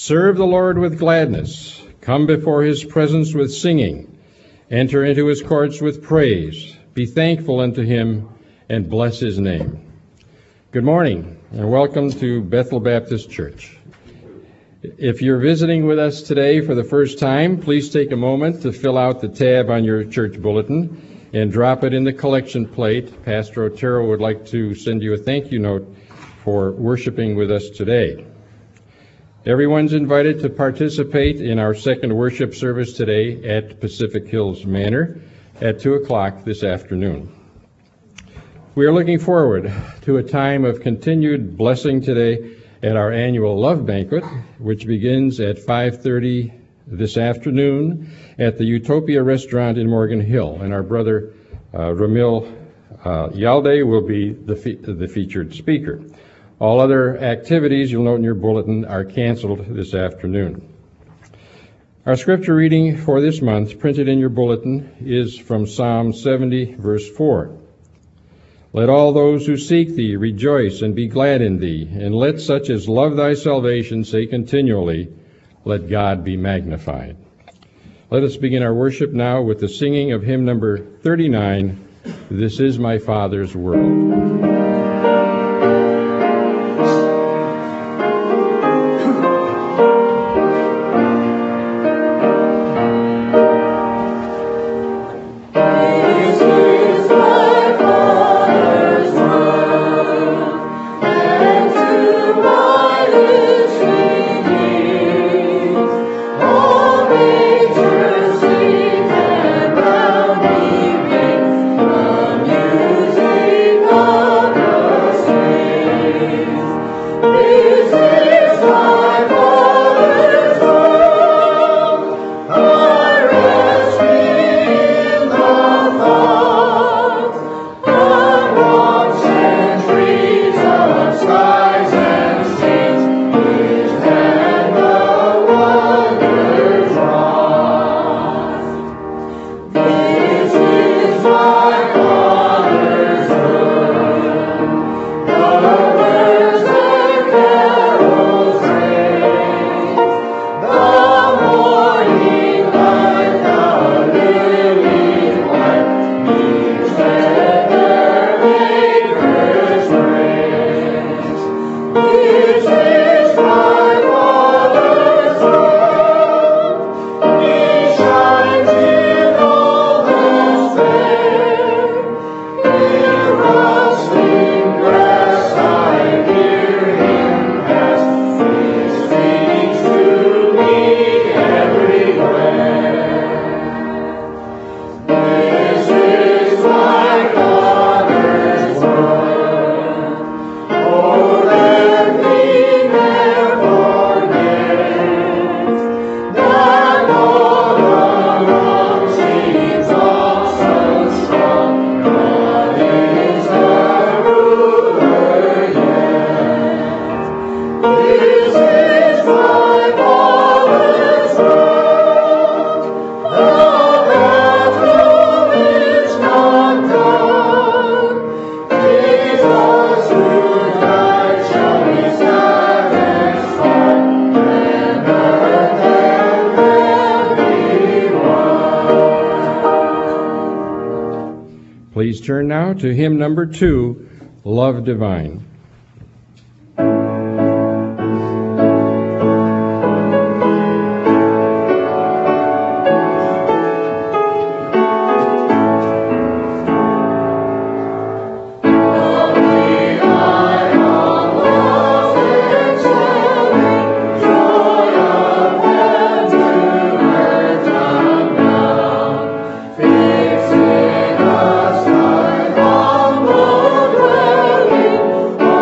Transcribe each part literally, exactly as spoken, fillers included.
Serve the Lord with gladness. Come before his presence with singing. Enter into his courts with praise. Be thankful unto him and bless his name. Good morning and welcome to Bethel Baptist Church. If you're visiting with us today for the first time, please take a moment to fill out the tab on your church bulletin and drop it in the collection plate. Pastor Otero would like to send you a thank you note for worshiping with us today. Everyone's invited to participate in our second worship service today at Pacific Hills Manor at two o'clock this afternoon. We are looking forward to a time of continued blessing today at our annual Love Banquet, which begins at five thirty this afternoon at the Utopia Restaurant in Morgan Hill. And our brother uh, Ramil uh, Yalde will be the, fe- the featured speaker. All other activities, you'll note in your bulletin, are canceled this afternoon. Our scripture reading for this month, printed in your bulletin, is from Psalm seventy, verse four. Let all those who seek thee rejoice and be glad in thee, and let such as love thy salvation say continually, let God be magnified. Let us begin our worship now with the singing of hymn number thirty-nine, This is My Father's World. Please turn now to hymn number two, Love Divine. Fixing us thy humble dwelling.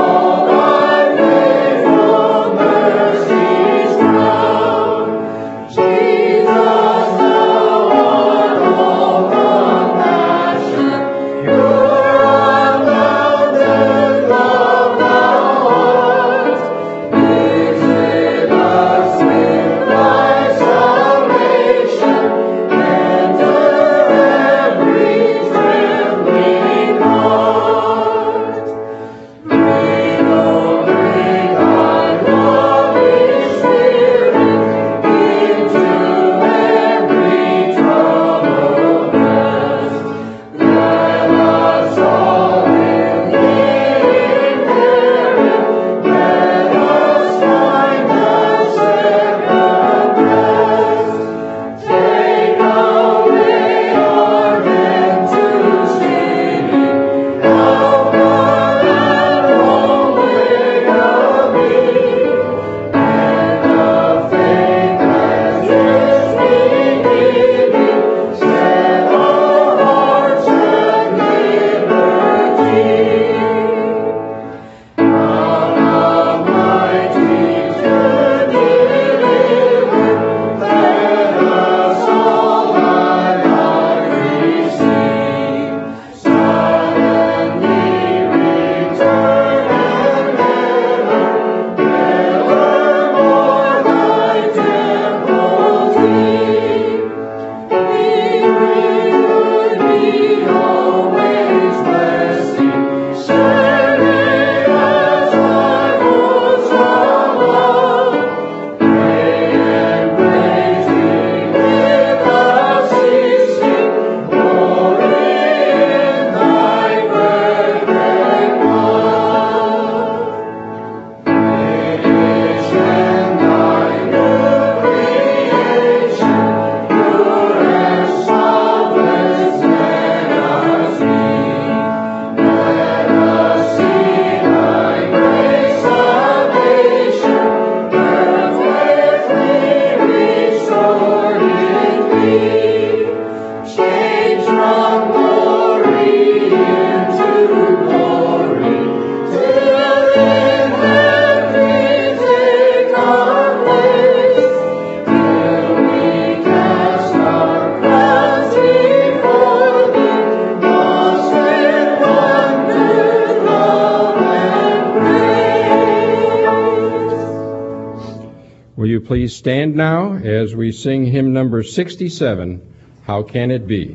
you please stand now as we sing hymn number sixty-seven, How Can It Be?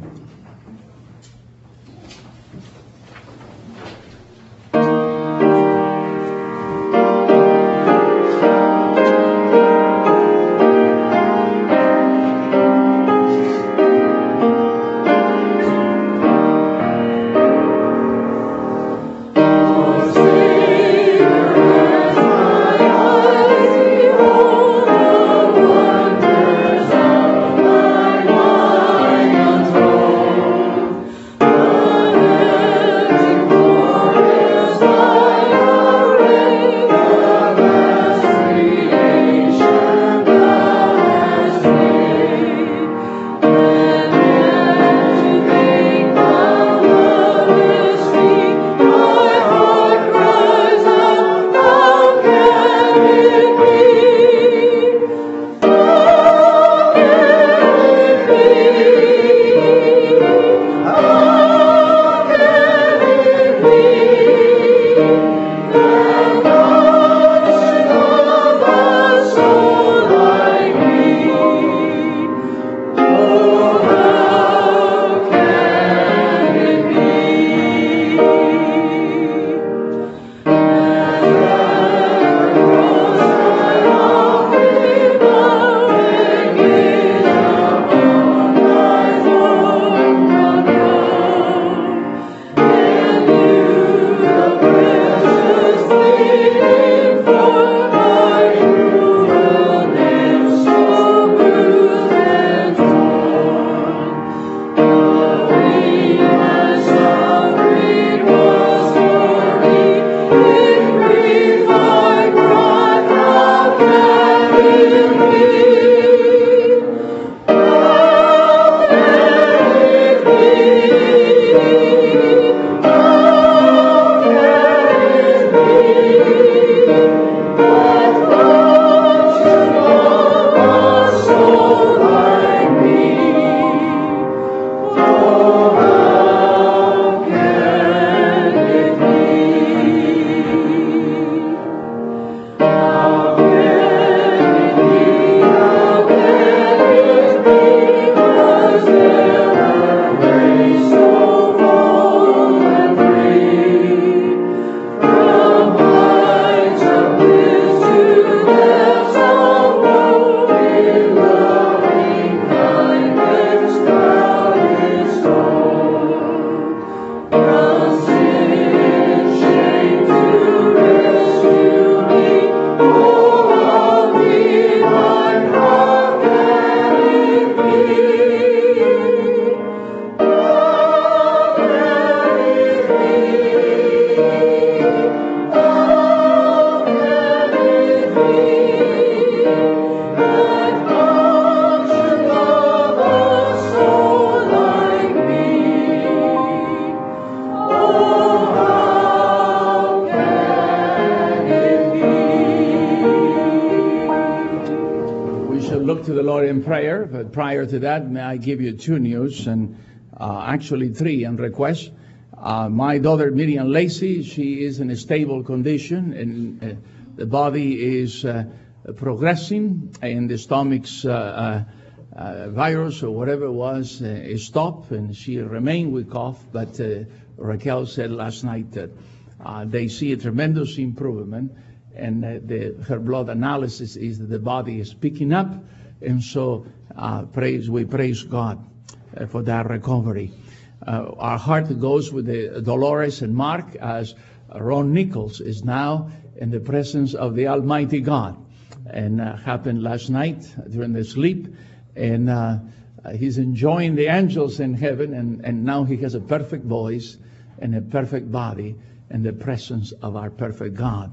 Prayer, but prior to that, may I give you two news, and uh, actually three, and requests. Uh, my daughter Miriam Lacey, she is in a stable condition, and uh, the body is uh, progressing, and the stomach's uh, uh, uh, virus or whatever it was uh, is stopped, and she remained with cough. But uh, Raquel said last night that uh, they see a tremendous improvement, and uh, the, her blood analysis is that the body is picking up. And so uh, praise, we praise God uh, for that recovery. Uh, our heart goes with the Dolores and Mark, as Ron Nichols is now in the presence of the Almighty God. And uh, happened last night during the sleep. And uh, he's enjoying the angels in heaven. And, and now he has a perfect voice and a perfect body in the presence of our perfect God.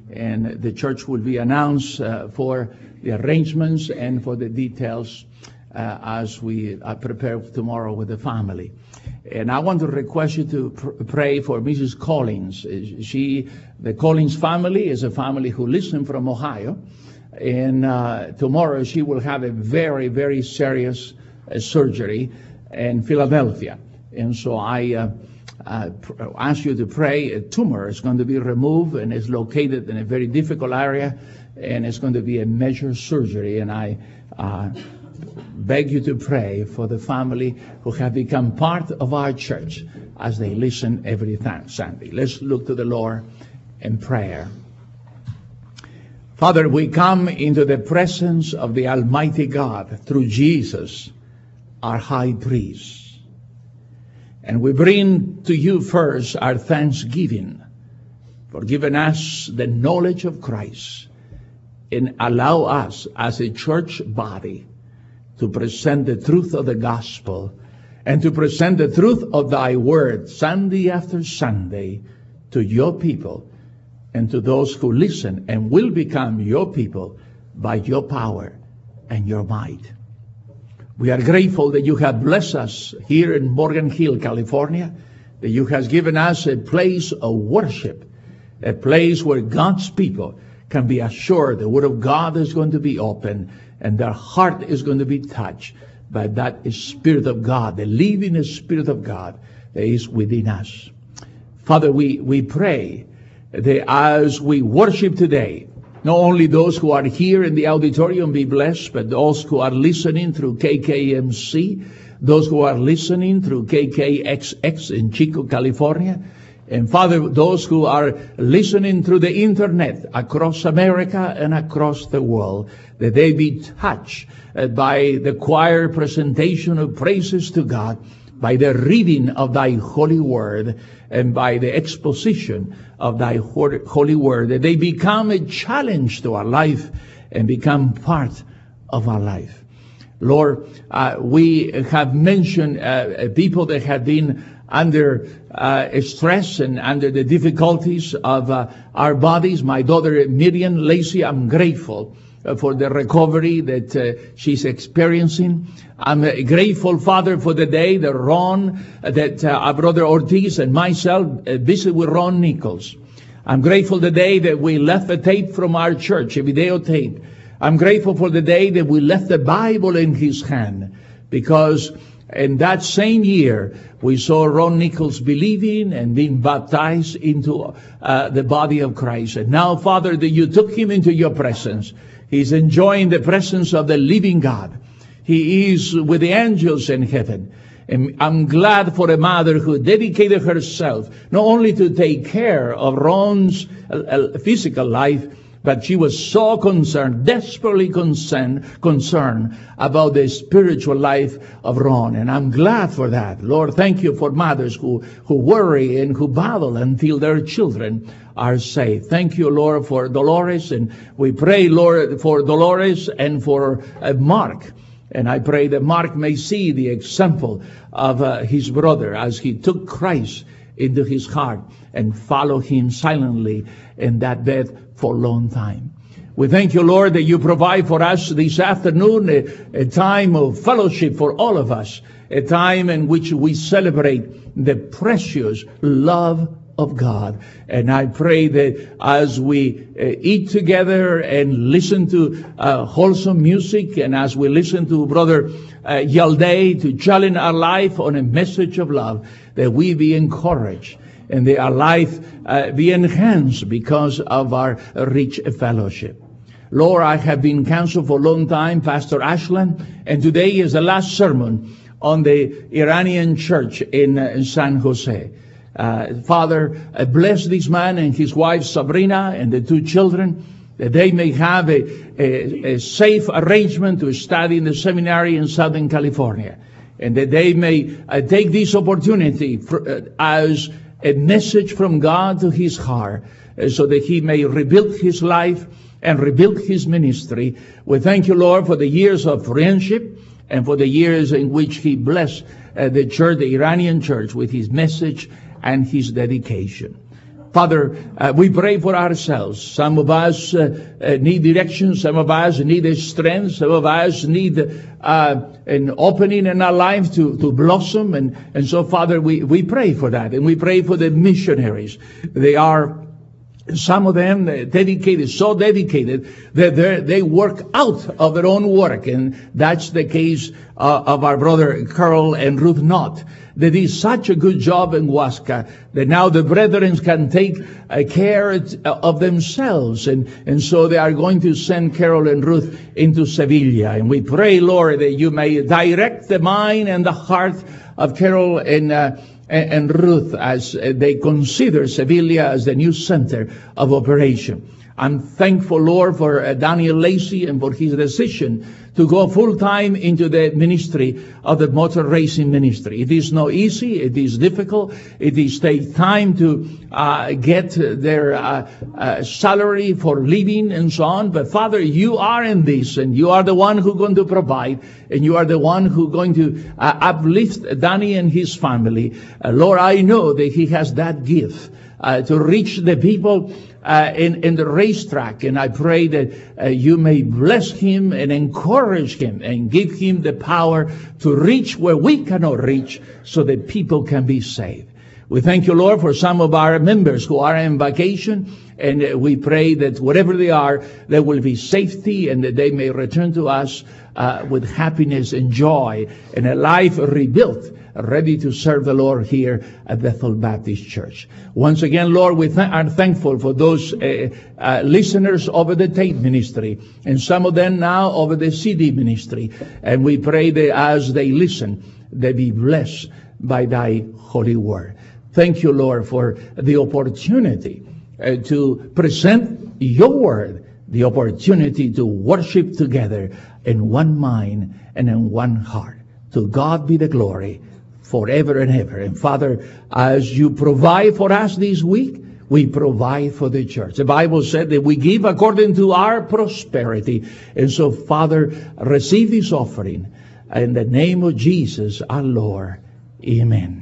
And the church will be announced uh, for the arrangements and for the details uh, as we uh, prepare tomorrow with the family. And I want to request you to pr- pray for Missus Collins. She, the Collins family is a family who lives from Ohio. And uh, tomorrow she will have a very, very serious uh, surgery in Philadelphia. And so I uh, uh, ask you to pray. A tumor is going to be removed, and it's located in a very difficult area, and it's going to be a major surgery. And I uh, beg you to pray for the family who have become part of our church as they listen every th- Sunday. Let's look to the Lord in prayer. Father, we come into the presence of the Almighty God through Jesus, our high priest. And we bring to you first our thanksgiving for giving us the knowledge of Christ and allow us as a church body to present the truth of the gospel and to present the truth of thy word Sunday after Sunday to your people and to those who listen and will become your people by your power and your might. We are grateful that you have blessed us here in Morgan Hill, California, that you have given us a place of worship, a place where God's people can be assured the word of God is going to be open and their heart is going to be touched by that Spirit of God, the living Spirit of God that is within us. Father, we, we pray that as we worship today, not only those who are here in the auditorium be blessed, but those who are listening through K K M C, those who are listening through K K X X in Chico, California, and Father, those who are listening through the internet across America and across the world, that they be touched by the choir presentation of praises to God, by the reading of thy holy word, and by the exposition of thy holy word, that they become a challenge to our life and become part of our life. Lord, uh, we have mentioned uh, people that have been under uh, stress and under the difficulties of uh, our bodies. My daughter Miriam Lacey, I'm grateful for the recovery that uh, she's experiencing. I'm uh, grateful, Father, for the day that Ron, uh, that uh, our brother Ortiz and myself uh, visit with Ron Nichols. I'm grateful the day that we left a tape from our church, a videotape. I'm grateful for the day that we left the Bible in his hand, because in that same year, we saw Ron Nichols believing and being baptized into uh, the body of Christ. And now, Father, that you took him into your presence. He's enjoying the presence of the living God. He is with the angels in heaven. And I'm glad for a mother who dedicated herself not only to take care of Ron's uh, physical life, but she was so concerned, desperately concerned, concerned about the spiritual life of Ron. And I'm glad for that. Lord, thank you for mothers who, who worry and who battle until their children are safe. Thank you, Lord, for Dolores. And we pray, Lord, for Dolores and for uh, Mark. And I pray that Mark may see the example of uh, his brother as he took Christ into his heart and follow him silently in that bed for a long time. We thank you, Lord, that you provide for us this afternoon a, a time of fellowship for all of us, a time in which we celebrate the precious love of God. And I pray that as we uh, eat together and listen to uh, wholesome music, and as we listen to Brother uh, Yalday to challenge our life on a message of love, that we be encouraged and that our life uh, be enhanced because of our rich fellowship. Lord, I have been counsel for a long time, Pastor Ashland, and today is the last sermon on the Iranian church in, uh, in San Jose. Uh, Father, uh, bless this man and his wife Sabrina and the two children, that they may have a, a, a safe arrangement to study in the seminary in Southern California, and that they may uh, take this opportunity for, uh, as a message from God to his heart, uh, so that he may rebuild his life and rebuild his ministry. We thank you, Lord, for the years of friendship and for the years in which he blessed uh, the church, the Iranian church, with his message and his dedication. Father, uh, we pray for ourselves. Some of us uh, uh, need direction. Some of us need a strength. Some of us need uh, an opening in our life to, to blossom. And, and so, Father, we, we pray for that. And we pray for the missionaries. They are Some of them uh, dedicated, so dedicated that they they work out of their own work. And that's the case uh, of our brother Carl and Ruth Knott. They did such a good job in Huasca that now the brethren can take uh, care of themselves. And, and so they are going to send Carol and Ruth into Sevilla. And we pray, Lord, that you may direct the mind and the heart of Carol and uh, and Ruth as they consider Sevilla as the new center of operation. I'm thankful, Lord, for uh, Daniel Lacey and for his decision to go full-time into the ministry of the motor racing ministry. It is not easy. It is difficult. It is take time to uh, get their uh, uh, salary for living and so on. But Father, you are in this, and you are the one who's going to provide, and you are the one who's going to uh, uplift Danny and his family. Uh, Lord, I know that he has that gift uh, to reach the people Uh, in, in the racetrack. And I pray that uh, you may bless him and encourage him and give him the power to reach where we cannot reach so that people can be saved. We thank you, Lord, for some of our members who are on vacation. And uh, we pray that wherever they are, there will be safety and that they may return to us uh, with happiness and joy and a life rebuilt, ready to serve the Lord here at Bethel Baptist Church. Once again, Lord, we th- are thankful for those uh, uh, listeners over the tape ministry, and some of them now over the C D ministry. And we pray that as they listen, they be blessed by thy holy word. Thank you, Lord, for the opportunity uh, to present your word, the opportunity to worship together in one mind and in one heart. To God be the glory forever and ever. And Father, as you provide for us this week, we provide for the church. The Bible said that we give according to our prosperity. And so, Father, receive this offering in the name of Jesus, our Lord. Amen.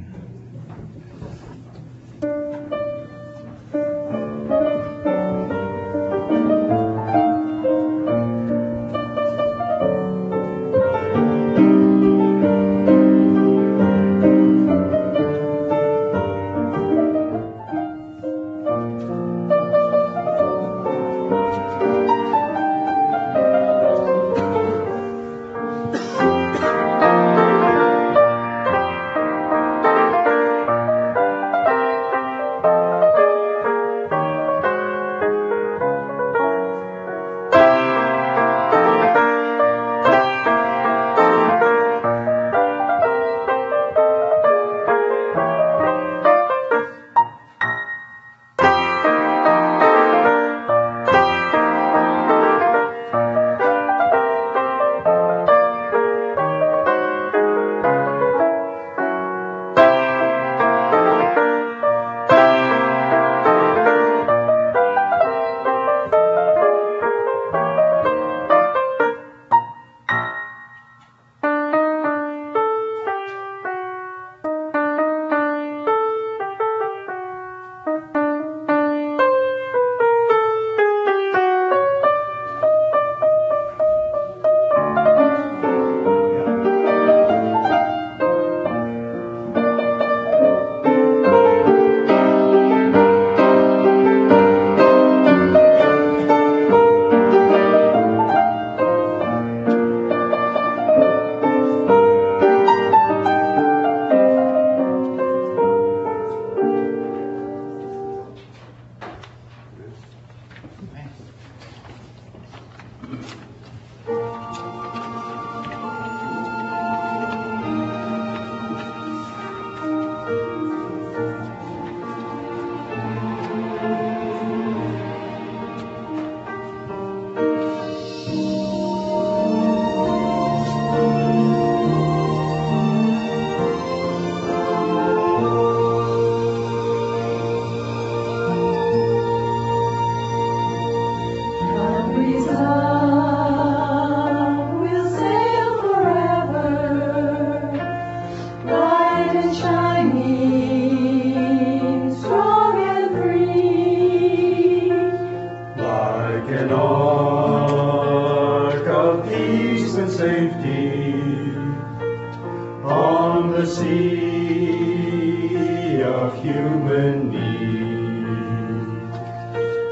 sea of human need.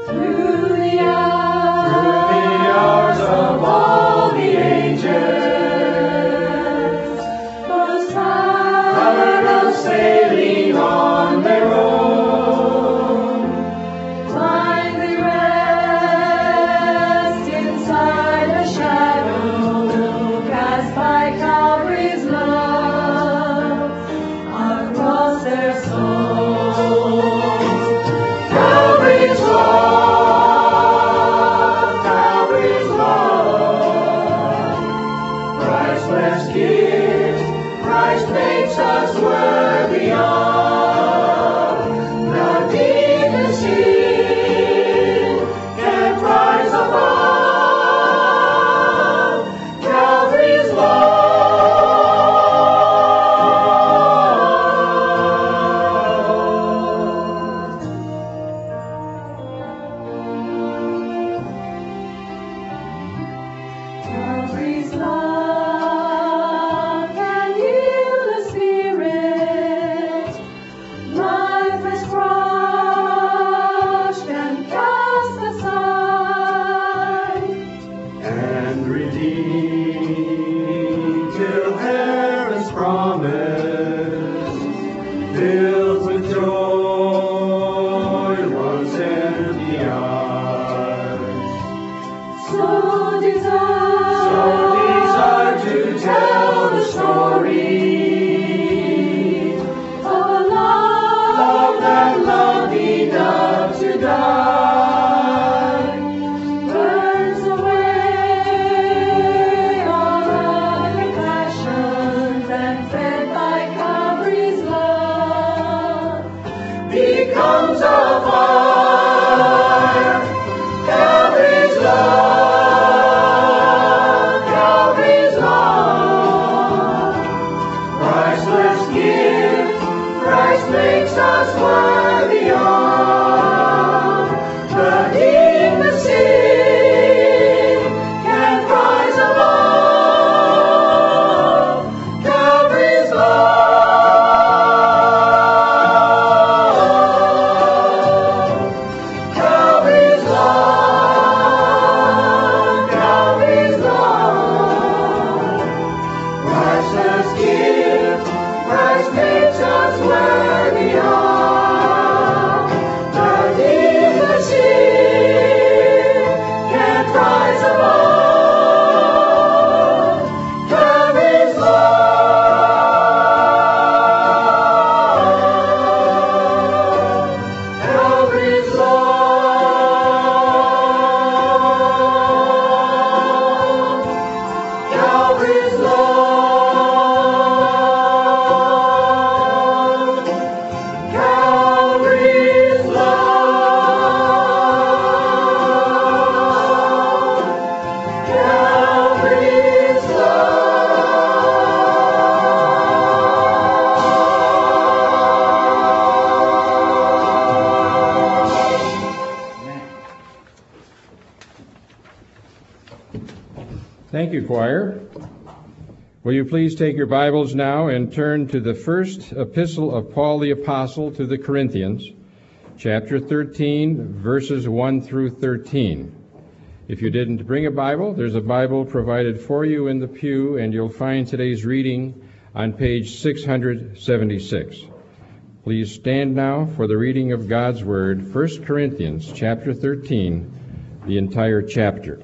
Thank you, choir. Will you please take your Bibles now and turn to the first epistle of Paul the Apostle to the Corinthians, chapter thirteen, verses one through thirteen. If you didn't bring a Bible, there's a Bible provided for you in the pew, and you'll find today's reading on page six hundred seventy-six. Please stand now for the reading of God's Word, First Corinthians chapter thirteen, the entire chapter.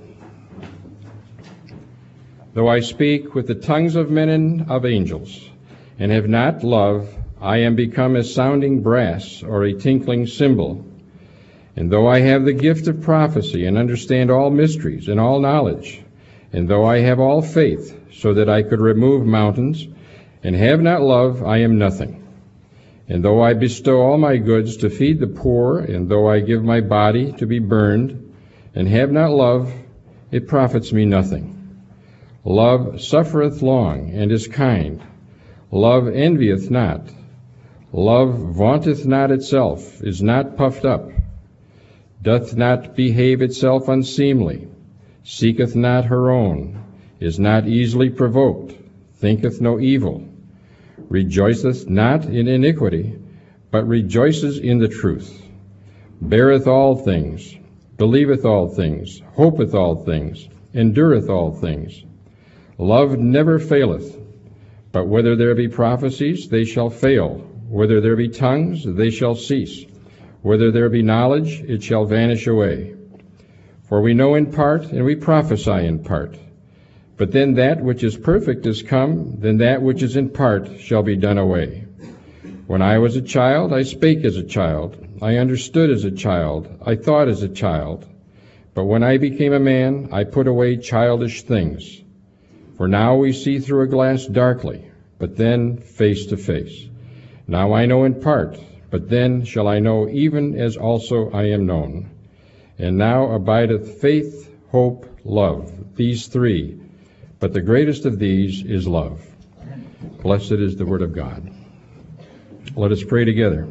Though I speak with the tongues of men and of angels, and have not love, I am become as sounding brass or a tinkling cymbal. And though I have the gift of prophecy and understand all mysteries and all knowledge, and though I have all faith so that I could remove mountains, and have not love, I am nothing. And though I bestow all my goods to feed the poor, and though I give my body to be burned, and have not love, it profits me nothing. Love suffereth long, and is kind. Love envieth not. Love vaunteth not itself, is not puffed up, doth not behave itself unseemly, seeketh not her own, is not easily provoked, thinketh no evil, rejoiceth not in iniquity, but rejoices in the truth, beareth all things, believeth all things, hopeth all things, endureth all things. Love never faileth, but whether there be prophecies, they shall fail. Whether there be tongues, they shall cease. Whether there be knowledge, it shall vanish away. For we know in part, and we prophesy in part. But then that which is perfect is come, then that which is in part shall be done away. When I was a child, I spake as a child. I understood as a child. I thought as a child. But when I became a man, I put away childish things. For now we see through a glass darkly, but then face to face. Now I know in part, but then shall I know even as also I am known. And now abideth faith, hope, love, these three, but the greatest of these is love. Blessed is the word of God. Let us pray together.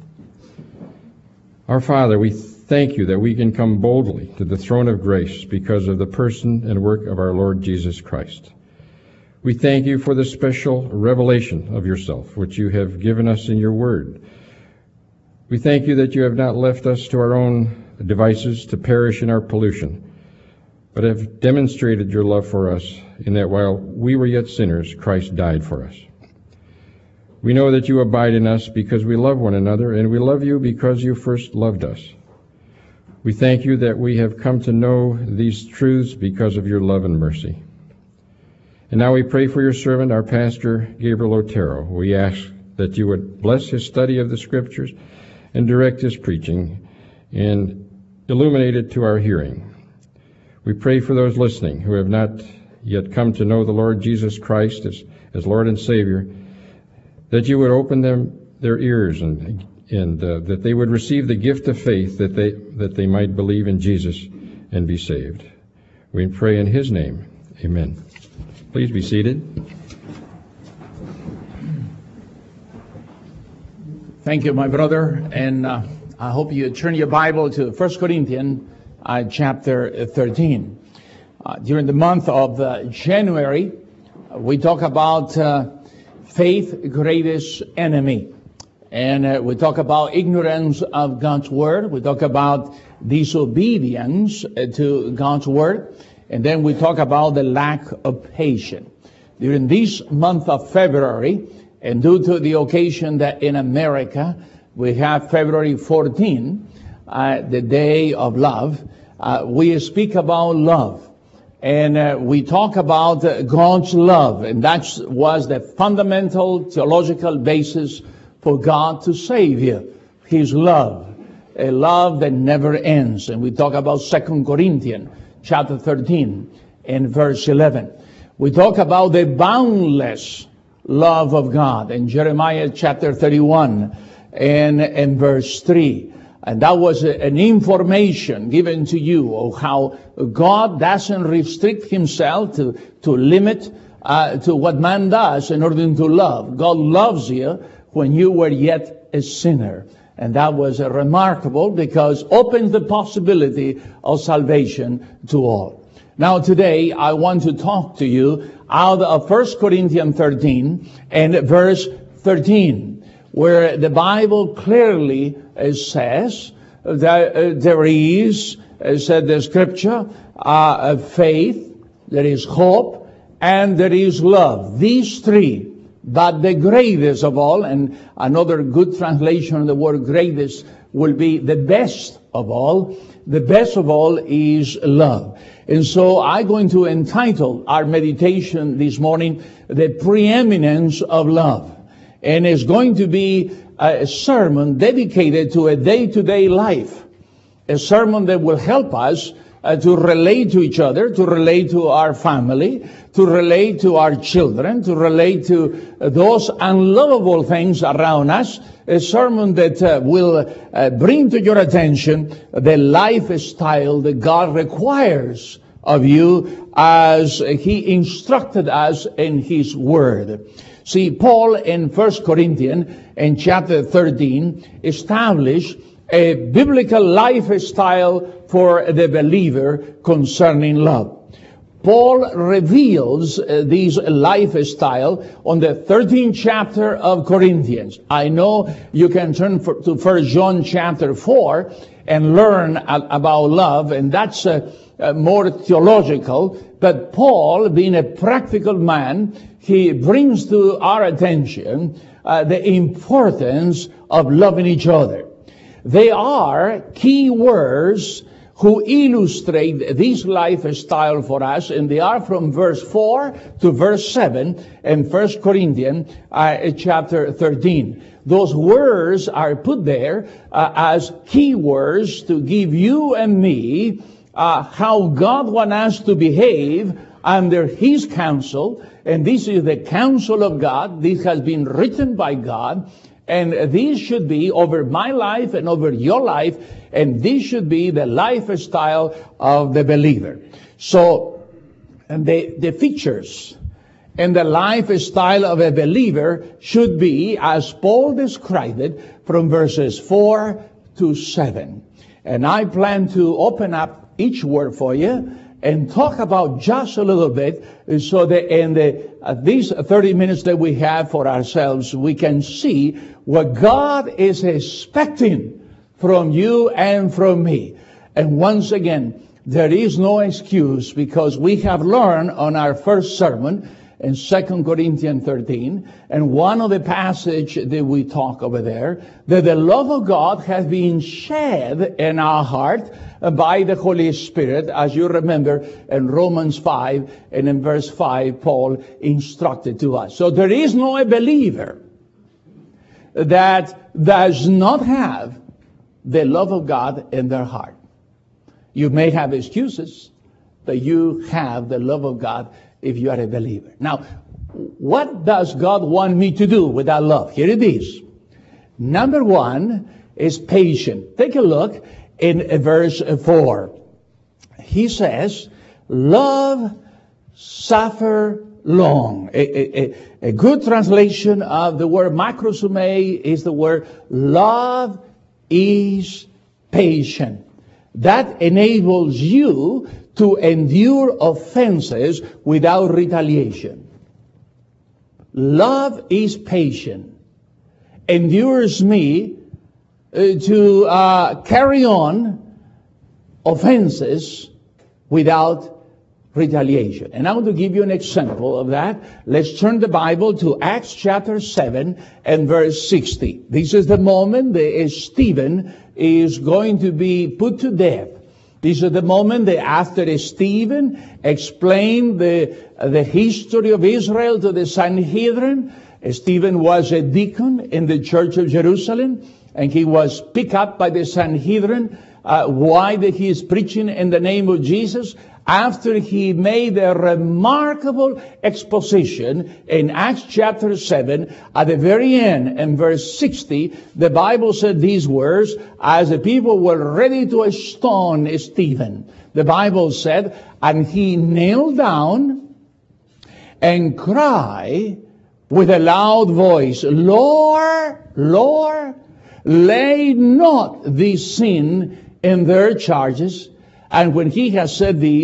Our Father, we thank you that we can come boldly to the throne of grace because of the person and work of our Lord Jesus Christ. We thank you for the special revelation of yourself, which you have given us in your word. We thank you that you have not left us to our own devices to perish in our pollution, but have demonstrated your love for us in that while we were yet sinners, Christ died for us. We know that you abide in us because we love one another, and we love you because you first loved us. We thank you that we have come to know these truths because of your love and mercy. And now we pray for your servant, our pastor, Gabriel Otero. We ask that you would bless his study of the Scriptures and direct his preaching and illuminate it to our hearing. We pray for those listening who have not yet come to know the Lord Jesus Christ as, as Lord and Savior, that you would open them their ears and, and uh, that they would receive the gift of faith that they, that they might believe in Jesus and be saved. We pray in his name. Amen. Please be seated. Thank you, my brother. And uh, I hope you turn your Bible to First Corinthians uh, chapter thirteen. Uh, during the month of uh, January, uh, we talk about uh, faith's greatest enemy. And uh, we talk about ignorance of God's word. We talk about disobedience uh, to God's word. And then we talk about the lack of patience. During this month of February, and due to the occasion that in America, we have February fourteenth, uh, the day of love, uh, we speak about love. And uh, we talk about uh, God's love. And that was the fundamental theological basis for God to save you. His love. A love that never ends. And we talk about Second Corinthians chapter thirteen and verse eleven. We talk about the boundless love of God in Jeremiah chapter thirty-one and, and verse three. And that was a, an information given to you of how God doesn't restrict himself to, to limit uh, to what man does in order to love. God loves you when you were yet a sinner. And that was uh, remarkable because opens the possibility of salvation to all. Now today I want to talk to you out of First Corinthians thirteen and verse thirteen, where the Bible clearly uh, says that uh, there is, uh, said the scripture, uh, faith, there is hope, and there is love. These three. But the greatest of all, and another good translation of the word greatest will be the best of all. The best of all is love. And so I'm going to entitle our meditation this morning, The Preeminence of Love. And it's going to be a sermon dedicated to a day-to-day life. A sermon that will help us Uh, to relate to each other, to relate to our family, to relate to our children, to relate to uh, those unlovable things around us. A sermon that uh, will uh, bring to your attention the lifestyle that God requires of you as He instructed us in His Word. See, Paul in First Corinthians in chapter thirteen established a biblical lifestyle for the believer concerning love. Paul reveals uh, this lifestyle on the thirteenth chapter of Corinthians. I know you can turn for, to First John chapter four and learn a, about love, and that's uh, uh, more theological. But Paul, being a practical man, he brings to our attention uh, the importance of loving each other. They are key words who illustrate this lifestyle for us, and they are from verse four to verse seven in First Corinthians uh, chapter thirteen. Those words are put there uh, as key words to give you and me uh, how God wants us to behave under His counsel, and this is the counsel of God. This has been written by God. And this should be over my life and over your life, and this should be the lifestyle of the believer. So, and the, the features and the lifestyle of a believer should be, as Paul described it, from verses four to seven. And I plan to open up each word for you and talk about just a little bit, so that in the, uh, these thirty minutes that we have for ourselves, we can see what God is expecting from you and from me. And once again, there is no excuse, because we have learned on our first sermon in Second Corinthians thirteen, and one of the passages that we talk over there, that the love of God has been shed in our heart by the Holy Spirit, as you remember in Romans five, and in verse five, Paul instructed to us. So there is no a believer that does not have the love of God in their heart. You may have excuses, but you have the love of God if you are a believer. Now, what does God want me to do with that love? Here it is. Number one is patient. Take a look in verse four. He says, love suffer long. A, a, a good translation of the word macrosume is the word love is patient. That enables you to endure offenses without retaliation. Love is patient. Endures me uh, to uh, carry on offenses without retaliation. And I want to give you an example of that. Let's turn the Bible to Acts chapter seven and verse sixty. This is the moment that Stephen is going to be put to death. This is the moment that after Stephen explained the, the history of Israel to the Sanhedrin, Stephen was a deacon in the church of Jerusalem, and he was picked up by the Sanhedrin. Uh, why that he is preaching in the name of Jesus? After he made a remarkable exposition in Acts chapter seven, at the very end, in verse sixty, the Bible said these words, as the people were ready to stone Stephen. The Bible said, and he knelt down and cried with a loud voice, Lord, Lord, lay not this sin in their charges. And when he has said these,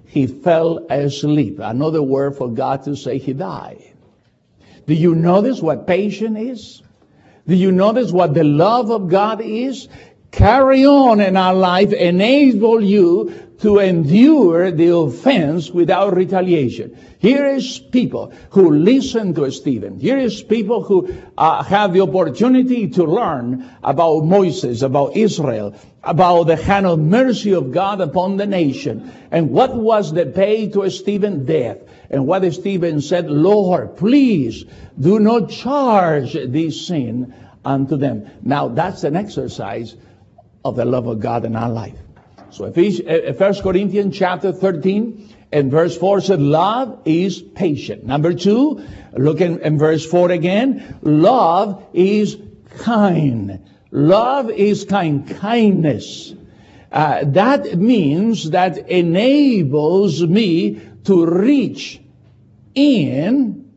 he fell asleep. Another word for God to say he died. Do you notice what patience is? Do you notice what the love of God is? Carry on in our life, enable you to endure the offense without retaliation. Here is people who listen to Stephen. Here is people who uh, have the opportunity to learn about Moses, about Israel, about the hand of mercy of God upon the nation. And what was the pay to Stephen? Death. And what Stephen said, Lord, please do not charge this sin unto them. Now that's an exercise of the love of God in our life. So First Corinthians chapter thirteen and verse four said, love is patient. Number two, look in, in verse four again. Love is kind. Love is kind. Kindness. Uh, that means that enables me to reach in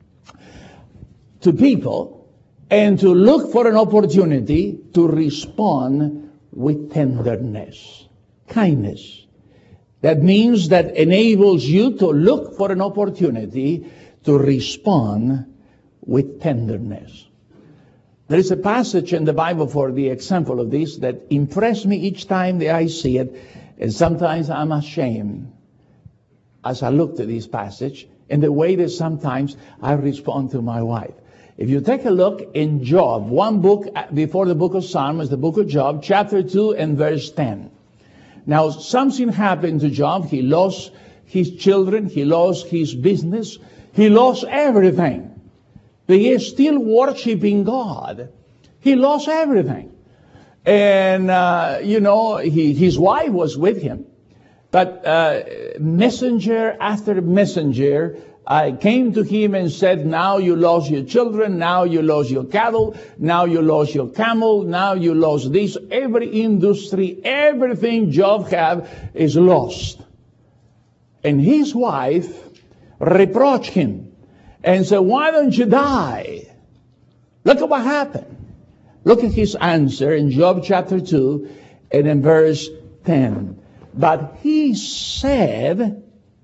to people and to look for an opportunity to respond with tenderness, kindness. That means that enables you to look for an opportunity to respond with tenderness. There is a passage in the Bible for the example of this that impressed me each time that I see it, and sometimes I'm ashamed as I look to this passage and the way that sometimes I respond to my wife. If you take a look in Job, one book before the book of Psalms, the book of Job, chapter two and verse ten. Now, something happened to Job. He lost his children. He lost his business. He lost everything. But he is still worshiping God. He lost everything. And, uh, you know, he, his wife was with him. But uh, messenger after messenger I came to him and said, now you lost your children, now you lost your cattle, now you lost your camel, now you lost this. Every industry, everything Job had is lost. And his wife reproached him and said, why don't you die? Look at what happened. Look at his answer in Job chapter two and in verse ten. But he said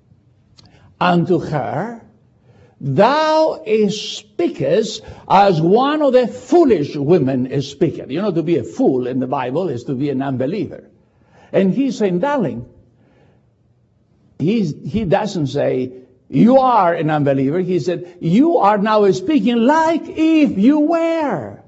unto her, thou speakest as one of the foolish women speaketh. You know, to be a fool in the Bible is to be an unbeliever. And he's saying, darling, he's, he doesn't say, you are an unbeliever. He said, you are now speaking like if you were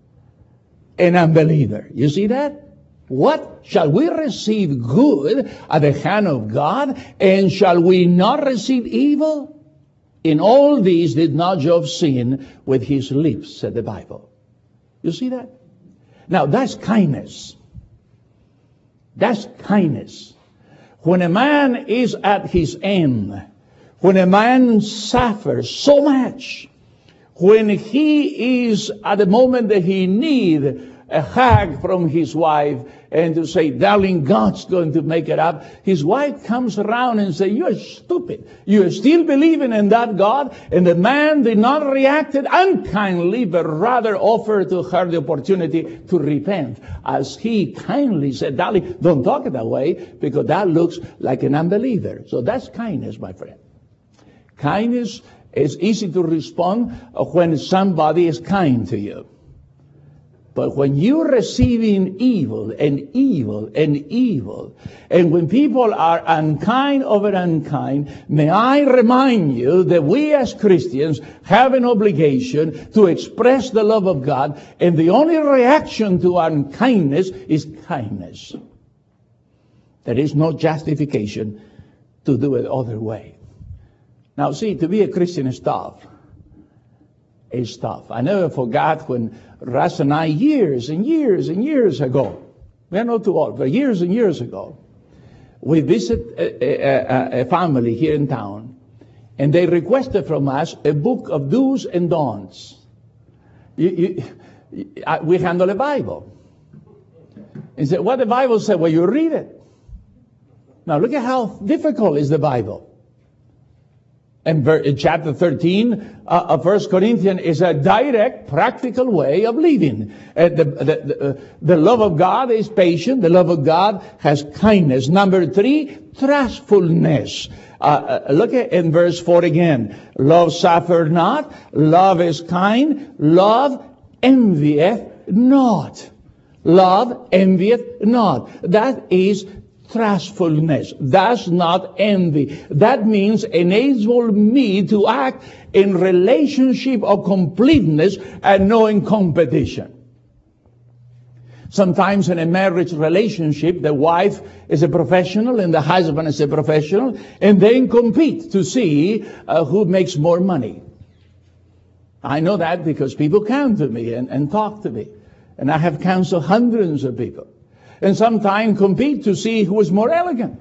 an unbeliever. You see that? What? Shall we receive good at the hand of God, and shall we not receive evil? In all these did not Job sin with his lips, said the Bible. You see that? Now that's kindness. That's kindness. When a man is at his end, when a man suffers so much, when he is at the moment that he needs a hug from his wife and to say, darling, God's going to make it up. His wife comes around and says, you're stupid. You're still believing in that God. And the man did not react unkindly, but rather offered to her the opportunity to repent. As he kindly said, darling, don't talk that way, because that looks like an unbeliever. So that's kindness, my friend. Kindness is easy to respond when somebody is kind to you. But when you're receiving evil and evil and evil, and when people are unkind over unkind, may I remind you that we as Christians have an obligation to express the love of God, and the only reaction to unkindness is kindness. There is no justification to do it other way. Now see, to be a Christian is tough. It's tough. I never forgot when Russ and I, years and years and years ago, we're not too old, but years and years ago, we visited a, a, a family here in town, and they requested from us a book of do's and don'ts. You, you, we handle the Bible. And said, what the Bible said, well, you read it. Now look at how difficult is the Bible. And ver- chapter thirteen uh, of First Corinthians is a direct, practical way of living. Uh, the, the, the, uh, the love of God is patient. The love of God has kindness. Number three, trustfulness. Uh, uh, look at in verse four again. Love suffereth not. Love is kind. Love envieth not. Love envieth not. That is trustfulness. Does not envy. That means enable me to act in relationship of completeness and no in competition. Sometimes in a marriage relationship, the wife is a professional and the husband is a professional, and they compete to see uh, who makes more money. I know that because people come to me and, and talk to me. And I have counseled hundreds of people. And sometimes compete to see who is more elegant.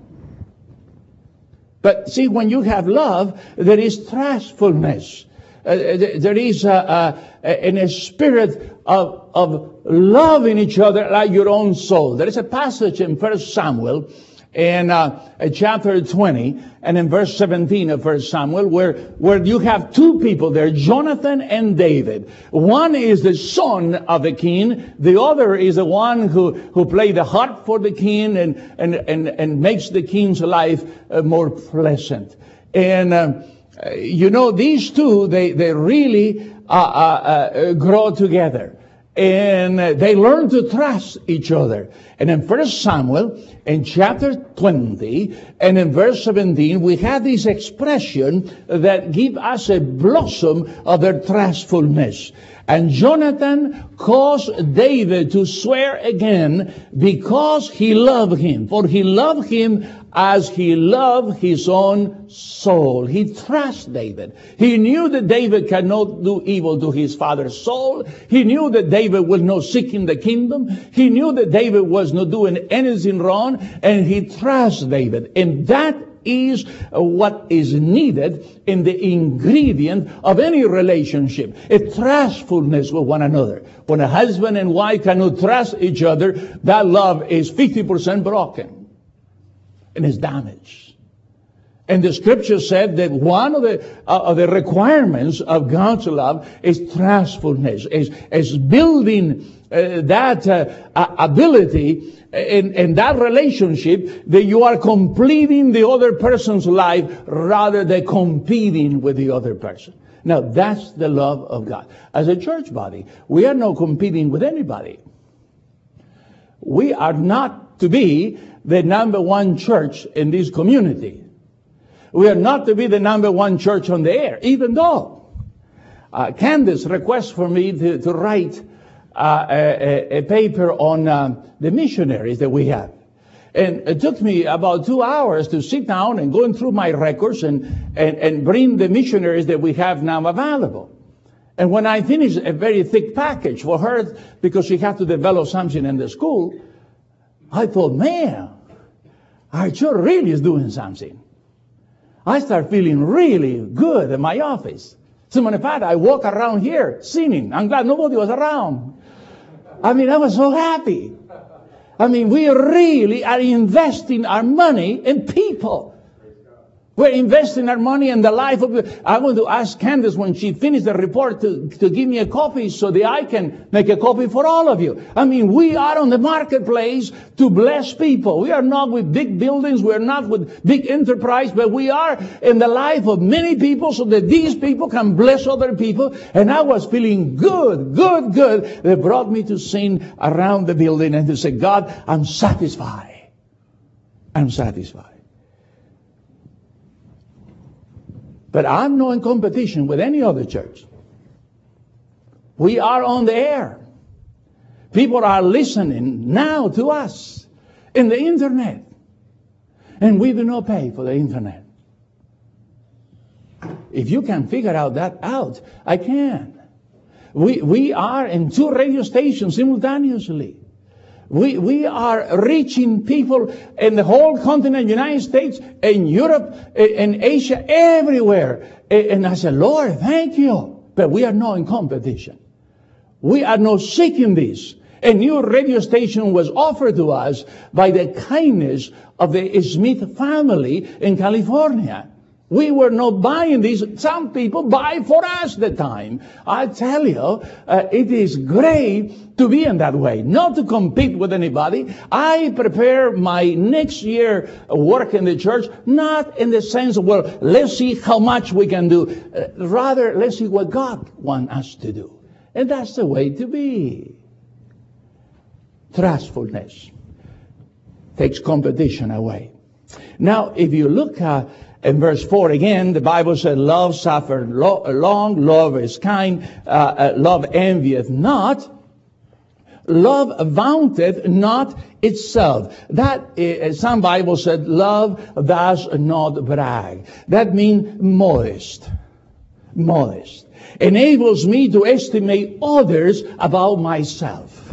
But see, when you have love, there is trustfulness. Uh, there is a, a, a, a spirit of, of loving each other like your own soul. There is a passage in First Samuel in uh, chapter twenty and in verse seventeen of First Samuel where, where you have two people there, Jonathan and David. One is the son of the king. The other is the one who, who played the harp for the king and, and, and, and makes the king's life uh, more pleasant. And, uh, you know, these two, they, they really uh, uh, uh, grow together. And uh, they learn to trust each other. And in First Samuel, in chapter twenty, and in verse seventeen, we have this expression that give us a blossom of their trustfulness. And Jonathan caused David to swear again because he loved him. For he loved him as he loved his own soul. He trusts David. He knew that David cannot do evil to his father's soul. He knew that David was not seeking the kingdom. He knew that David was not doing anything wrong. And he trusts David. And that is what is needed in the ingredient of any relationship. A trustfulness with one another. When a husband and wife cannot trust each other, that love is fifty percent broken and is damaged. And the scripture said that one of the uh, of the requirements of God's love is trustfulness, is, is building uh, that uh, ability in, in that relationship that you are completing the other person's life rather than competing with the other person. Now, that's the love of God. As a church body, we are not competing with anybody. We are not to be the number one church in this community. We are not to be the number one church on the air, even though uh, Candace requests for me to, to write uh, a, a paper on uh, the missionaries that we have. And it took me about two hours to sit down and going through my records and, and, and bring the missionaries that we have now available. And when I finished a very thick package for her, because she had to develop something in the school, I thought, man, our church really is doing something. I start feeling really good in my office. As a matter of fact, I walk around here singing. I'm glad nobody was around. I mean, I was so happy. I mean, we really are investing our money in people. We're investing our money in the life of... I want to ask Candace when she finished the report to, to give me a copy so that I can make a copy for all of you. I mean, we are on the marketplace to bless people. We are not with big buildings. We're not with big enterprise, but we are in the life of many people so that these people can bless other people. And I was feeling good, good, good. They brought me to sing around the building and to say, God, I'm satisfied. I'm satisfied. But I'm not in competition with any other church. We are on the air. People are listening now to us in the internet. And we do not pay for the internet. If you can figure out that out, I can. We, we are in two radio stations simultaneously. We, we are reaching people in the whole continent, United States, in Europe, in Asia, everywhere. And I said, Lord, thank you. But we are not in competition. We are not seeking this. A new radio station was offered to us by the kindness of the Smith family in California. We were not buying these. Some people buy for us the time. I tell you, uh, it is great to be in that way, not to compete with anybody. I prepare my next year work in the church, not in the sense of, well, let's see how much we can do. Uh, rather, let's see what God wants us to do. And that's the way to be. Trustfulness takes competition away. Now, if you look at in verse four again, the Bible said, love suffereth lo- long, love is kind, uh, uh, love envieth not, love vaunteth not itself. That, uh, some Bible said, love does not brag. That means modest. Modest. Enables me to estimate others about myself.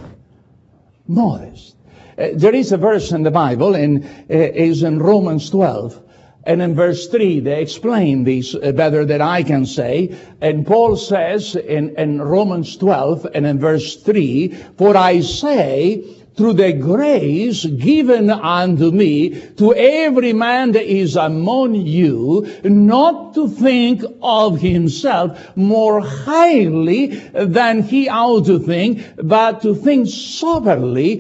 Modest. Uh, there is a verse in the Bible, and uh, is in Romans twelve. And in verse three, they explain this better than I can say. And Paul says in, in Romans twelve and in verse three, for I say, through the grace given unto me, to every man that is among you, not to think of himself more highly than he ought to think, but to think soberly,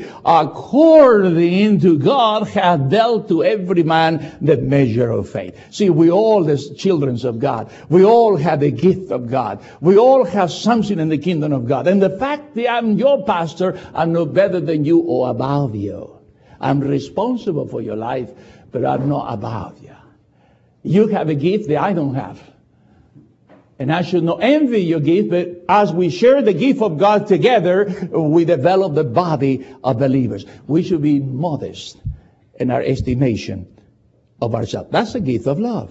according to God hath dealt to every man the measure of faith. See, we all as children of God, we all have the gift of God. We all have something in the kingdom of God. And the fact that I'm your pastor, I'm no better than you or above you. I'm responsible for your life, but I'm not above you. You have a gift that I don't have. And I should not envy your gift, but as we share the gift of God together, we develop the body of believers. We should be modest in our estimation of ourselves. That's the gift of love.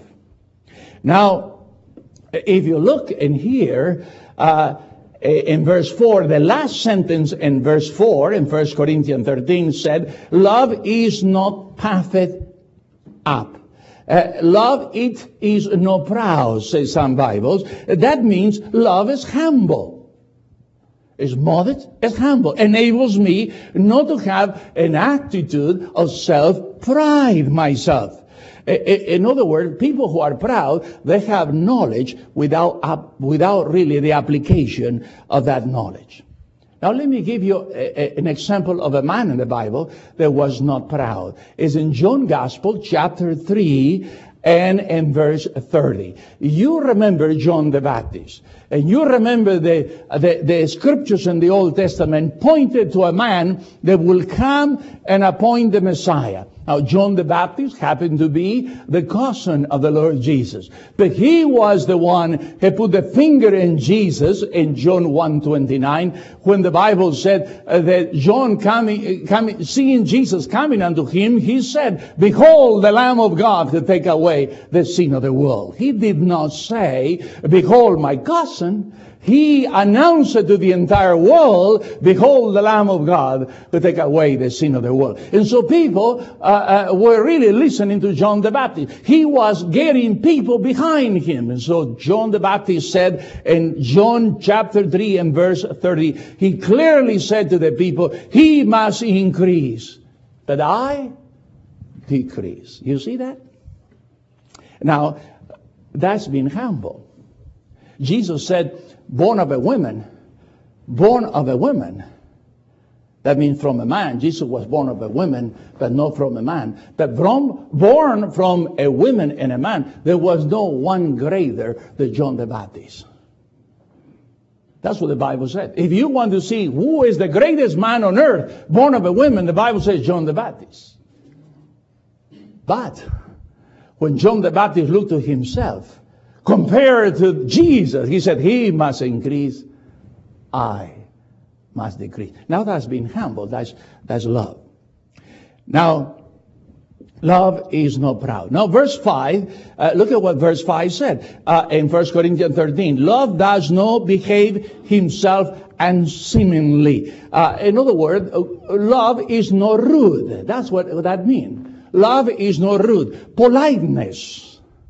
Now, if you look in here, uh, in verse four, the last sentence in verse four, in First Corinthians thirteen said, love is not puffed up. Uh, love, it is not proud, say some Bibles. That means love is humble. It's modest, it's humble. Enables me not to have an attitude of self-pride myself. In other words, people who are proud, they have knowledge without, uh, without really the application of that knowledge. Now let me give you a, a, an example of a man in the Bible that was not proud. It's in John Gospel, chapter three, and in verse thirty. You remember John the Baptist. And you remember the, the, the scriptures in the Old Testament pointed to a man that will come and appoint the Messiah. Now, John the Baptist happened to be the cousin of the Lord Jesus. But he was the one who put the finger in Jesus in John one twenty-nine, when the Bible said uh, that John coming, coming, seeing Jesus coming unto him, he said, behold the Lamb of God to take away the sin of the world. He did not say, behold my cousin. He announced it to the entire world, behold the Lamb of God to take away the sin of the world. And so people uh, uh, were really listening to John the Baptist. He was getting people behind him. And so John the Baptist said in John chapter three and verse thirty, he clearly said to the people, he must increase, but I decrease. You see that? Now, that's being humble. Jesus said, born of a woman, born of a woman. That means from a man. Jesus was born of a woman, but not from a man. But from, born from a woman and a man, there was no one greater than John the Baptist. That's what the Bible said. If you want to see who is the greatest man on earth, born of a woman, the Bible says John the Baptist. But when John the Baptist looked to himself, compared to Jesus, he said, he must increase, I must decrease. Now that's being humble. That's, that's love. Now, love is not proud. Now, verse five, uh, look at what verse five said uh, in First Corinthians thirteen. Love does not behave himself unseemly. Uh, in other words, uh, love is not rude. That's what that means. Love is not rude. Politeness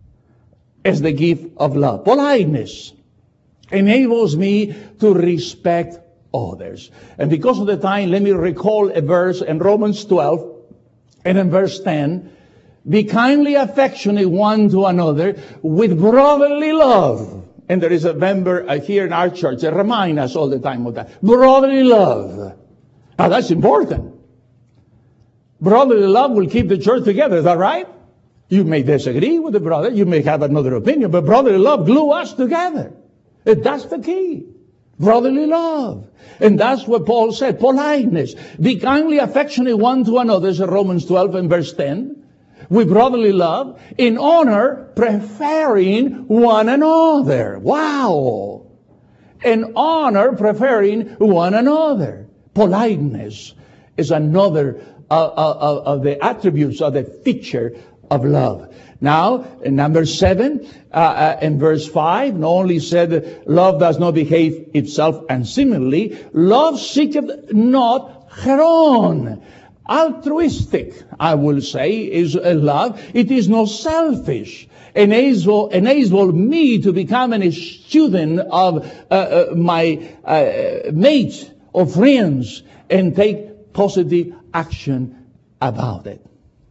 is the gift of love. Politeness enables me to respect others. And because of the time, let me recall a verse in Romans twelve and in verse ten Be kindly affectionate one to another with brotherly love. And there is a member uh, here in our church that reminds us all the time of that. Brotherly love. Now that's important. Brotherly love will keep the church together. Is that right? You may disagree with the brother. You may have another opinion. But brotherly love glue us together. And that's the key. Brotherly love. And that's what Paul said. Politeness. Be kindly affectionate one to another. In Romans twelve and verse ten. With brotherly love. In honor, preferring one another. Wow. In honor, preferring one another. Politeness is another uh, uh, of the attributes of the feature of love. Now, in number seven, uh, uh, in verse five, not only said love does not behave itself unseemly, love seeketh not her own. Altruistic, I will say, is a love. It is not selfish. Enable, enable me to become a student of uh, uh, my uh, mates or friends and take positive action about it.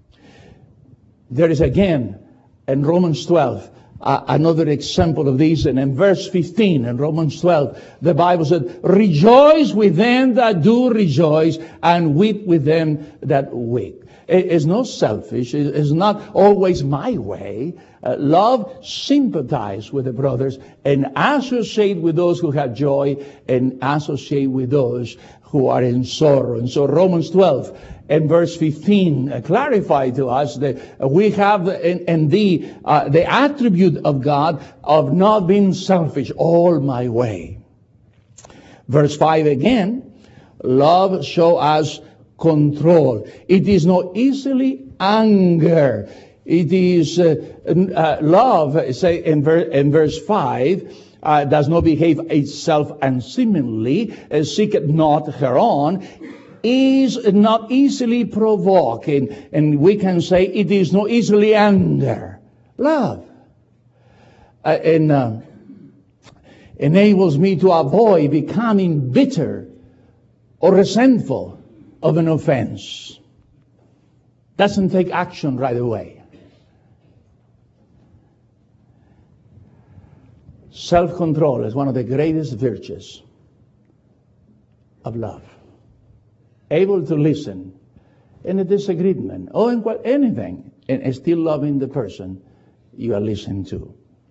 There is again in Romans twelve uh, another example of this, and in verse fifteen in Romans twelve the Bible said, rejoice with them that do rejoice and weep with them that weep. It is not selfish. It is not always my way. Uh, love sympathize with the brothers and associate with those who have joy and associate with those who are in sorrow. And so Romans twelve and verse fifteen uh, clarify to us that uh, we have in, in the, uh, the attribute of God of not being selfish all my way. Verse five again, love show us control. It is not easily anger. It is uh, uh, love, say in, ver- in verse five, uh, does not behave itself unseemly, uh, seeketh not her own, is not easily provoked, and, and we can say it is not easily anger. Love uh, and uh, enables me to avoid becoming bitter or resentful of an offense. Doesn't take action right away. Self-control is one of the greatest virtues of love. Able to listen in a disagreement or in what, anything, and still loving the person you are listening to.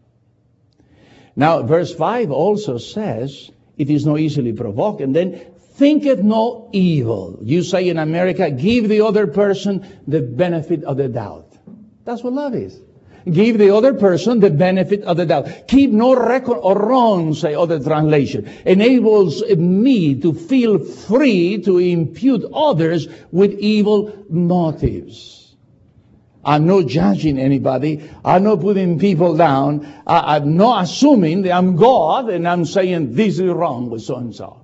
Now, verse five also says, it is not easily provoked, and then thinketh no evil. You say in America, give the other person the benefit of the doubt. That's what love is. Give the other person the benefit of the doubt. Keep no record or wrong, say other translation. Enables me to feel free to impute others with evil motives. I'm not judging anybody. I'm not putting people down. I, I'm not assuming that I'm God and I'm saying this is wrong with so-and-so.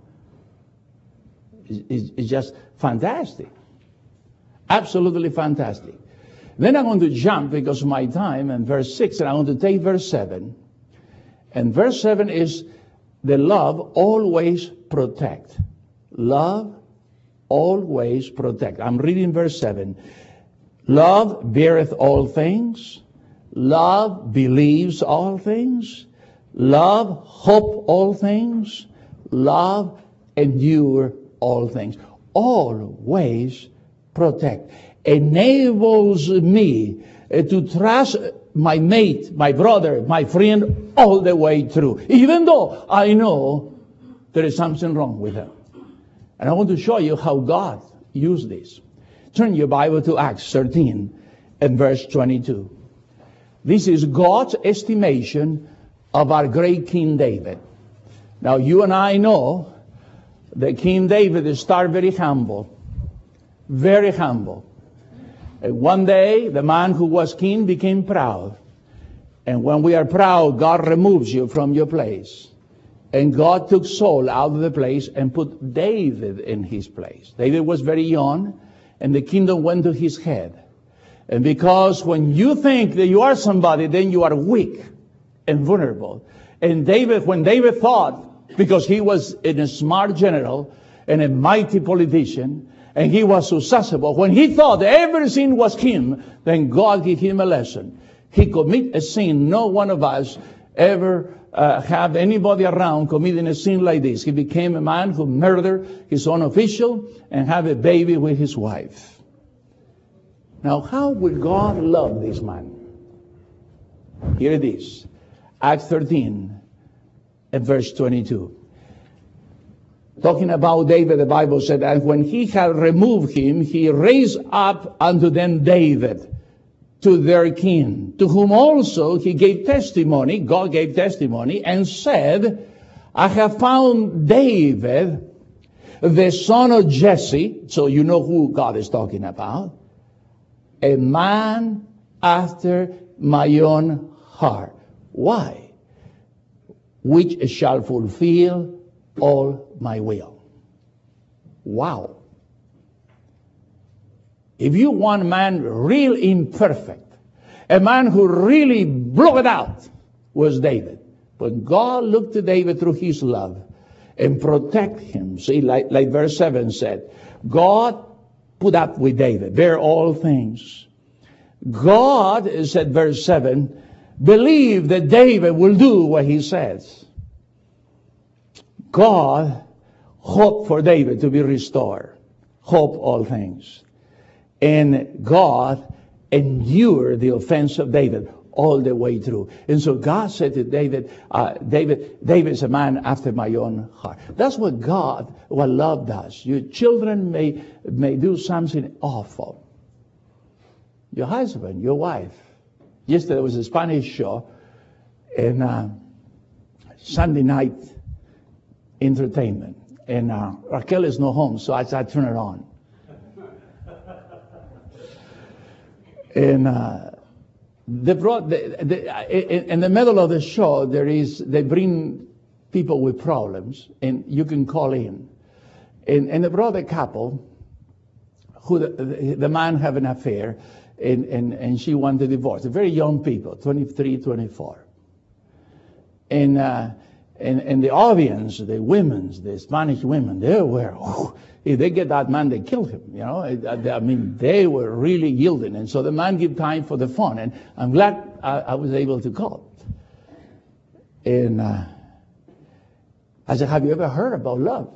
It's, it's just fantastic. Absolutely fantastic. Then I'm going to jump because of my time and verse six, and I'm going to take verse seven. And verse seven is the love always protect. Love always protect. I'm reading verse seven. Love beareth all things. Love believes all things. Love hope all things. Love endure all things. Always protect. Enables me uh, to trust my mate, my brother, my friend all the way through. Even though I know there is something wrong with them. And I want to show you how God used this. Turn your Bible to Acts thirteen and verse twenty-two. This is God's estimation of our great King David. Now you and I know that King David started very humble. Very humble. And one day, the man who was king became proud. And when we are proud, God removes you from your place. And God took Saul out of the place and put David in his place. David was very young, and the kingdom went to his head. And because when you think that you are somebody, then you are weak and vulnerable. And David, when David thought, because he was a smart general and a mighty politician, and he was successful. When he thought everything was him, then God gave him a lesson. He committed a sin. No one of us ever uh, have anybody around committing a sin like this. He became a man who murdered his own official and have a baby with his wife. Now, how would God love this man? Here it is. Acts thirteen and verse twenty-two. Talking about David, the Bible said, and when he had removed him, he raised up unto them David, to their king, to whom also he gave testimony, God gave testimony, and said, I have found David, the son of Jesse, so you know who God is talking about, a man after my own heart. Why? Which shall fulfill all my will. Wow. If you want a man real imperfect, a man who really blew it out, was David. But God looked to David through his love and protect him. See, like, like verse seven said, God put up with David, bear all things. God, said verse seven, believe that David will do what he says. God hoped for David to be restored. Hope all things. And God endured the offense of David all the way through. And so God said to David, uh, David, David is a man after my own heart. That's what God, what love does. Your children may, may do something awful. Your husband, your wife. Yesterday there was a Spanish show, and uh, Sunday night entertainment. And uh, Raquel is no home, so I, I turn it on. And uh, they brought the, the, in the middle of the show, there is they bring people with problems, and you can call in. And, and they brought a couple who the, the, the man have an affair, and, and, and she wanted a divorce. They're very young people, twenty-three, twenty-four. And uh, and and the audience, the women, the Spanish women, they were. Oh, if they get that man, they kill him, you know. I mean, they were really yielding. And so the man gave time for the fun. And I'm glad I, I was able to call. And uh, I said, have you ever heard about love?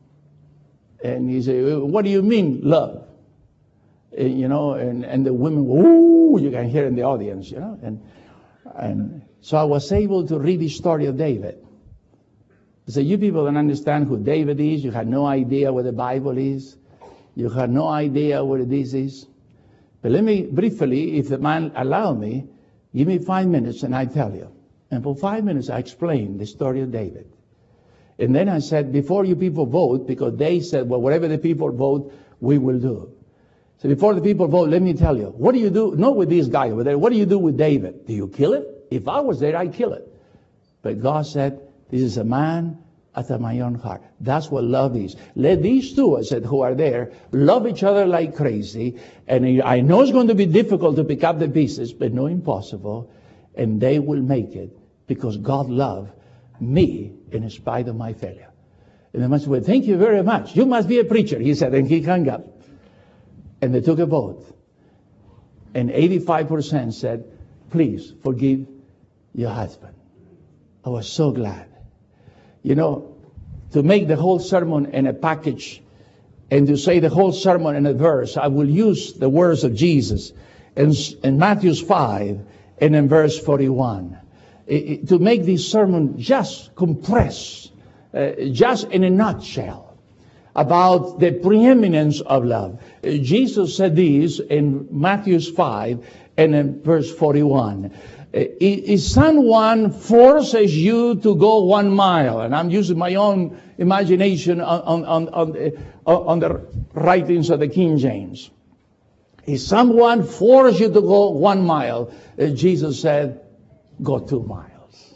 And he said, what do you mean, love? And, you know, and, and the women, ooh, you can hear in the audience, you know. And, and so I was able to read the story of David. So you people don't understand who David is. You had no idea what the Bible is. You had no idea what this is. But let me briefly, if the man allow me, give me five minutes and I tell you. And for five minutes I explained the story of David. And then I said, before you people vote, because they said, well, whatever the people vote, we will do. So before the people vote, let me tell you, what do you do? Not with this guy over there. What do you do with David? Do you kill it? If I was there, I'd kill it. But God said, this is a man after my own heart. That's what love is. Let these two, I said, who are there, love each other like crazy. And I know it's going to be difficult to pick up the pieces, but no impossible. And they will make it because God loved me in spite of my failure. And the man said, well, thank you very much. You must be a preacher, he said, and he hung up. And they took a vote. And eighty-five percent said, please forgive your husband. I was so glad. You know, to make the whole sermon in a package and to say the whole sermon in a verse, I will use the words of Jesus in, in Matthew five and in verse forty-one. It, it, to make this sermon just compress, uh, just in a nutshell, about the preeminence of love. Uh, Jesus said this in Matthew five and in verse forty-one. If someone forces you to go one mile, and I'm using my own imagination on, on, on, on, on the writings of the King James. If someone forces you to go one mile, Jesus said, go two miles.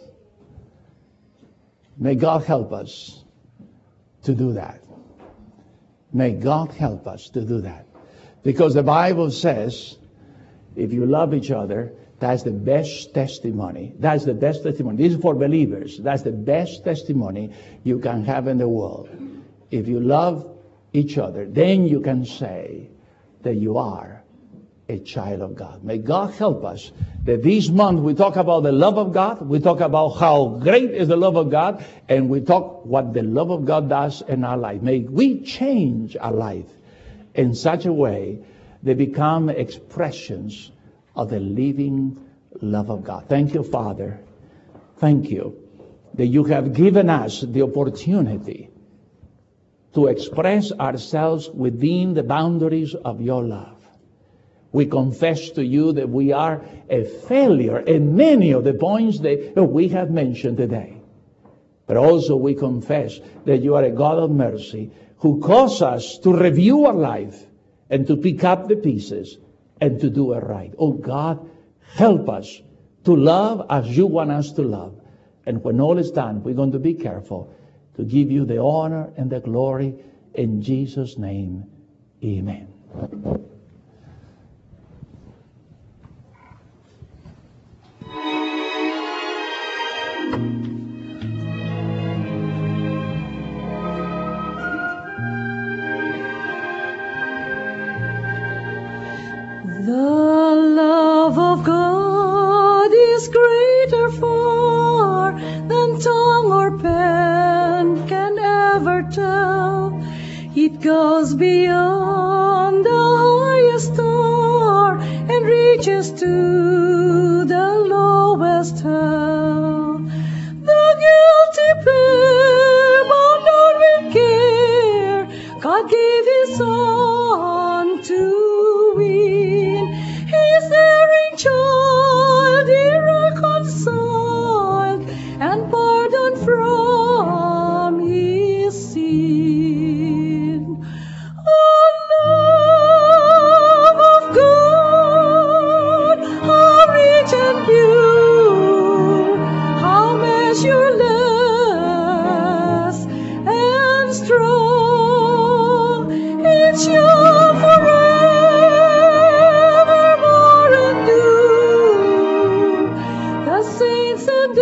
May God help us to do that. May God help us to do that. Because the Bible says, if you love each other, that's the best testimony. That's the best testimony. This is for believers. That's the best testimony you can have in the world. If you love each other, then you can say that you are a child of God. May God help us that this month we talk about the love of God, we talk about how great is the love of God, and we talk what the love of God does in our life. May we change our life in such a way they become expressions of the living love of God. Thank you, Father. Thank you that you have given us the opportunity to express ourselves within the boundaries of your love. We confess to you that we are a failure in many of the points that we have mentioned today. But also we confess that you are a God of mercy who calls us to review our life and to pick up the pieces and to do it right. Oh God, help us to love as you want us to love. And when all is done, we're going to be careful to give you the honor and the glory in Jesus' name. Amen. The love of God is greater far than tongue or pen can ever tell. It goes beyond the highest star and reaches to the lowest hell. The guilty pair bound down with care, God gave His Son to win His erring child, He reconciled and pardoned from his sin. Oh, love of God, how rich and pure, how measureless and strong, it's your forevermore and new. The saints and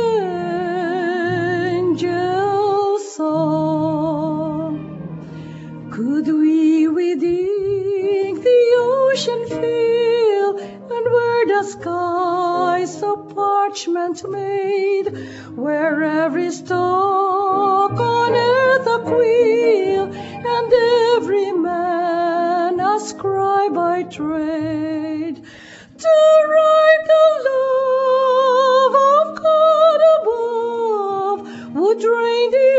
angels song. Could we within the ocean feel, and were the skies of parchment made, where every stalk on earth a quill, and every man a scribe by trade, to write the love of God above would drain the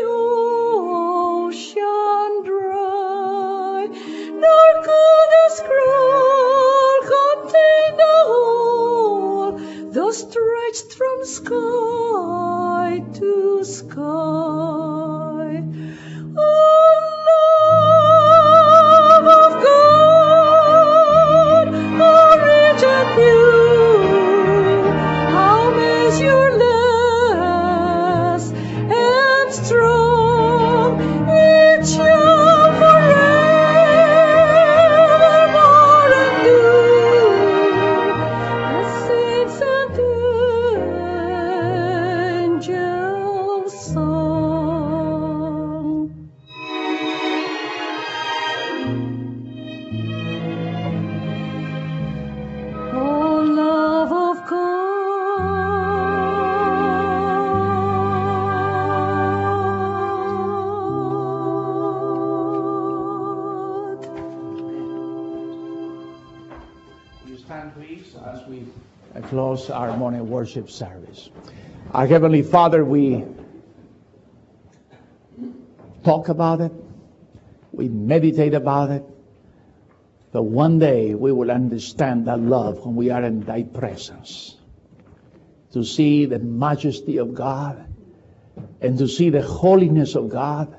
ocean dry, nor could the scroll contain the whole, though stretched from sky to sky. Oh, love of God, how rich and pure, how measureless and strong, it's your forevermore and new. The saints and angels song. Oh, love of God. You stand, please, as we close our morning worship service. Our Heavenly Father, we talk about it, we meditate about it, but one day we will understand that love when we are in Thy presence, to see the majesty of God and to see the holiness of God.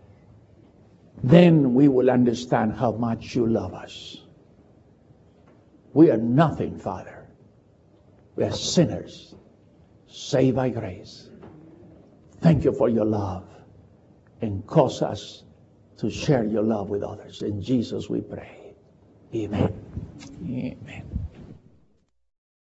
Then we will understand how much You love us. We are nothing, Father. We are sinners, saved by grace. Thank You for Your love, and cause us to share Your love with others. In Jesus we pray. Amen. Amen.